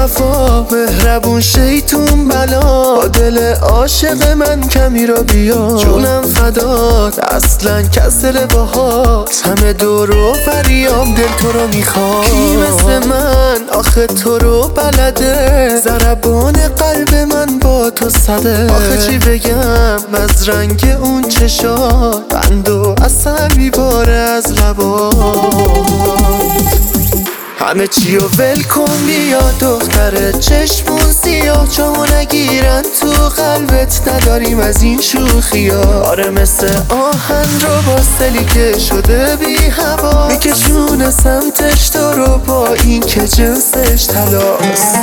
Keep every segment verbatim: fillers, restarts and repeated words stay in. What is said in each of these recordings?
وفا مهربون شیطون بلا، با دل عاشق من کمی را بیا. جونم فدات اصلا کس دل باهات، همه دور و بریام دل تو رو میخواد. کی مثل من آخه تو رو بلده، ضربان قلب من با تو صده. آخه چی بگم از رنگ اون چشات، قند و اصلا میباره از لبات. همه چی رو ول کن بیا دختر چشمون سیاه، چامو نگیرن تو قلبت نداریم از این شوخیا. آره مثل آهن رو با سلی که شده بی هوا، میکشونه سمتش تو رو با این که جنسش طلاست.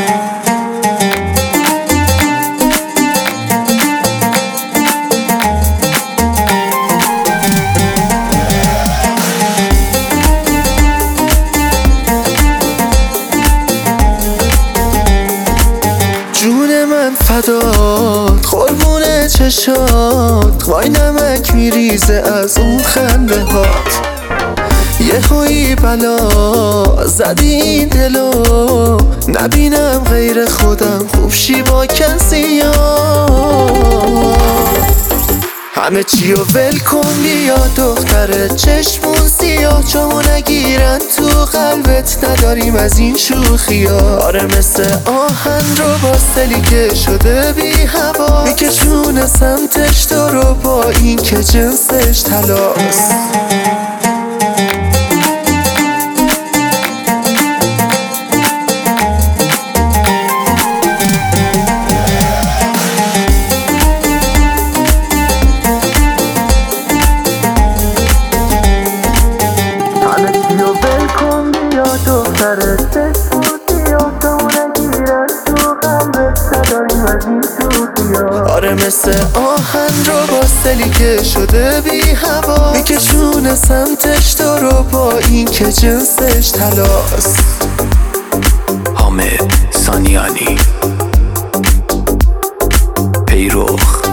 جون من فدات قربون چشات، وای نمک میریزه از اون خنده هات. یه هایی بلا زدی این دلو، نبینم غیر خودم خوب شی با کسی ها. همه چی رو ول کن بیا دختر چشمون سیاه، چامو نگیرن تو قلبت نداریم از این شوخیا. آره مثل آهن رو با سلی که شده بی هوا، میکشونه سمتش تو رو با این که جنسش طلاست. دختر چشمون سیاه، چامو نگیرن تو قلبت نداریم از این شوخیا. آره مثل آهن رو با سلی که شده بی هوا، میکشونه سمتش تو رو با این که جنسش طلاست. حامد سانیانی پیروخ